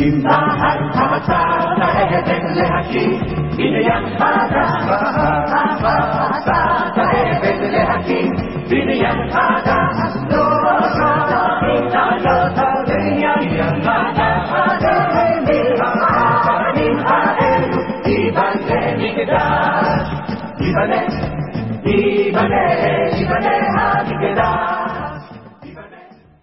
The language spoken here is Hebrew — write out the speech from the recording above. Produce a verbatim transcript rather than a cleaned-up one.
אם בהר המצב האבן להקים, הנה יחדה, המצב האבן להקים, הנה יחדה, לא רחדה, מתעלות הבניין, יחדה, הבנים האלו, ייבנה מקדש, ייבנה, ייבנה, ייבנה המקדש.